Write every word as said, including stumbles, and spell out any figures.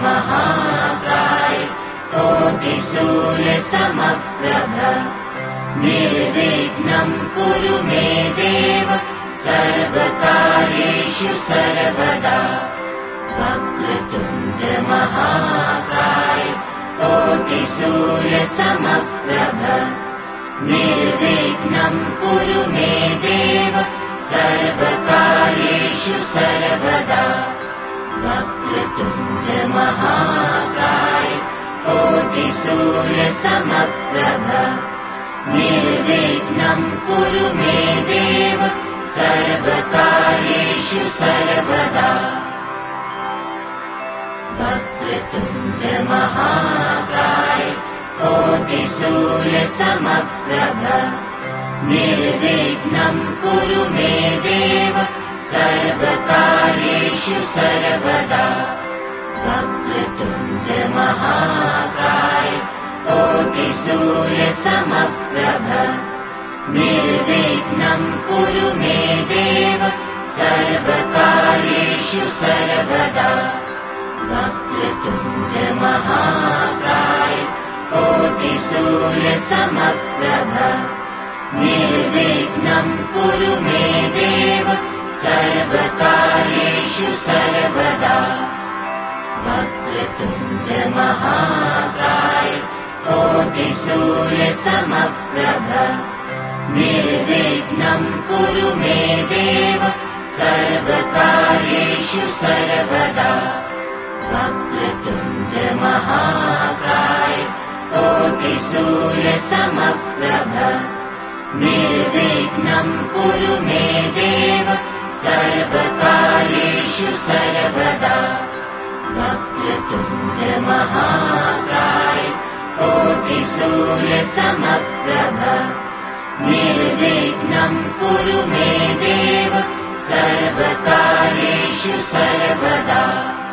महाकाय कोटिसूर्यसमप्रभ निर्विघ्नं कुरु मे देव सर्वकार्येषु सर्वदा वक्रतुण्ड महाकाय कोटिसूर्यसमप्रभ निर्विघ्नं कुरु मे देव सर्वकार्येषु सर्वदा वक्रतुण्ड महाकाय कोटिसूर्यसमप्रभ निर्विघ्नं कुरु मे देव सर्वकार्येषु सर्वदा वक्रतुण्ड महाकाय कोटिसूर्यसमप्रभ निर्विघ्नं कुरु मे देव सर्वकार्येषु सर्वदा वक्रतुण्ड महाकाय कोटिसूर्यसमप्रभ निर्विघ्नं कुरु मे देव सर्वकार्येषु सर्वदा वक्रतुण्ड महाकाय कोटिसूर्यसमप्रभ निर्विघ्नं कुरु मे देव सर्वकार्येषु सर्वदा वक्रतुण्ड महाकाय कोटिसूर्यसमप्रभ निर्विघ्नं कुरु मे देव सर्वकार्येषु सर्वदा वक्रतुण्ड महाकाय कोटिसूर्यसमप्रभ निर्विघ्नं कुरु मे देव सर्वकार्येषु सर्वदा वक्रतुण्ड महाकाय कोटिसूर्यसमप्रभ निर्विघ्नं कुरु मे देव सर्वकार्येषु सर्वदा।